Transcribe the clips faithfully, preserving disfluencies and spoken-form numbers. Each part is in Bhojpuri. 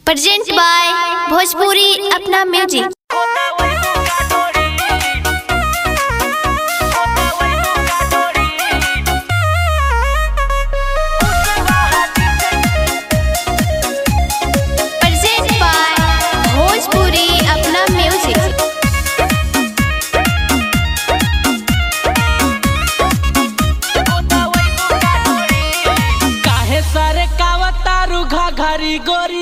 प्रेजेंट बाय भोजपुरी अपना म्यूजिक। प्रेजेंट बाय भोजपुरी अपना म्यूजिक। काहे सारे कावतारू घाघरी गोरी,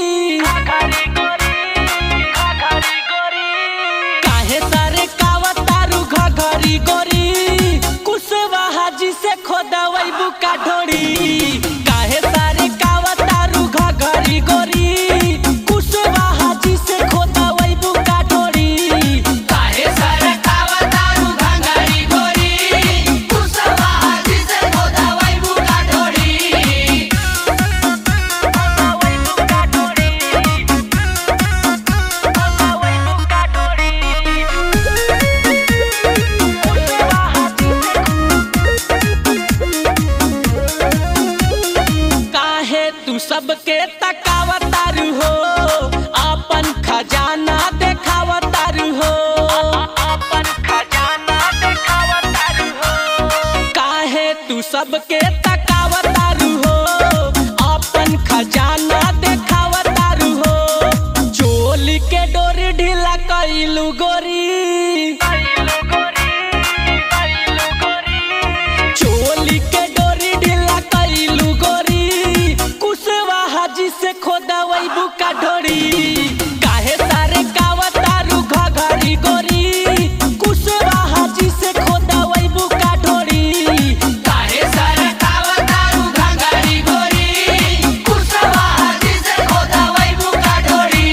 काहे सारे कावतारू घाघरी गोरी, कुशवाहा जी से खोदवई बुका ढोरी। काहे सारे कावतारू घाघरी गोरी, कुशवाहा जी से खोदवई बुका ढोरी। काहे सारे कावतारू घाघरी गोरी, कुशवाहा जी से खोदवई बुका ढोरी। काहे तू सबके तकावतारू हो, अपन खजाना देखावतारू हो, अपन खजाना देखावतारू हो। काहे तू सबके तकावतारू हो, अपन खजाना देखावतारू हो। चोली के डोरी ढीला कइलू गोरी, चोली के डोरी ढीला कइलू गोरी, कुशवाहा जी से खोदवई बुका ढोरी। काहे सारे कावतारू घाघरी गोरी, कुशवाहा जी से खोदवई बुका ढोरी। काहे सारे कावतारू घाघरी गोरी, कुशवाहा जी से खोदवई बुका ढोरी।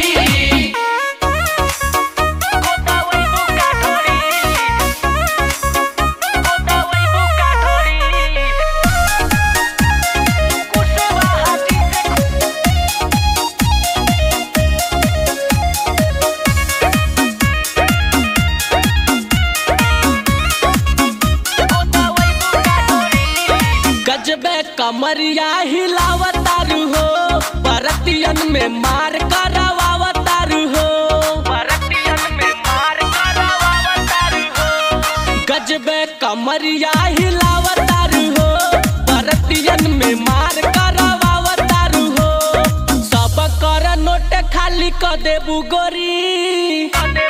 गजबे कमरिया हिलावतारू हो, परतियन में मार करवावतारू हो, परतियन में मार करवावतारू हो। गजबे कमरिया हिलावतारू हो, परतियन में मार करवावतारू हो। सब कर नोट खाली क देबू गोरी,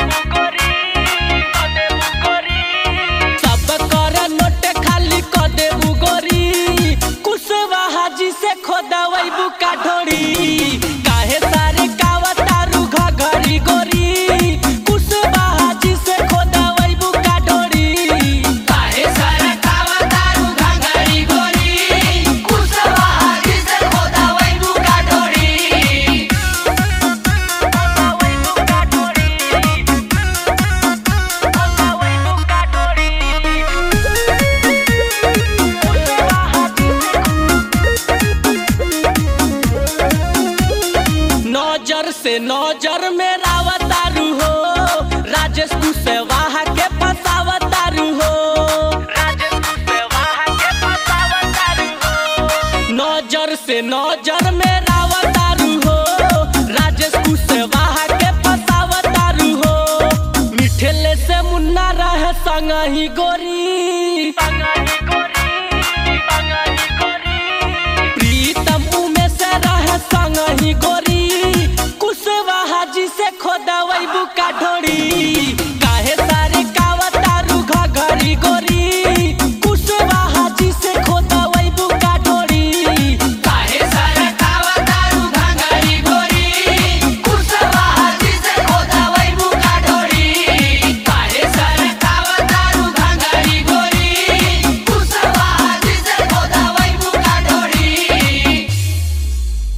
सब कर नोट खाली क देबू गोरी, कुशवाहा जी से खोदवई बुका ढोरी। काहे सारे कावतारू घाघरी गोरी, कुशवाहा जी से खोदवई बुका ढोरी। काहे सारे कावतारू घाघरी गोरी, कुशवाहा जी से खोदवई बुका ढोरी। नजर से नजर में रावतारू हो, राजेश कुशवाहा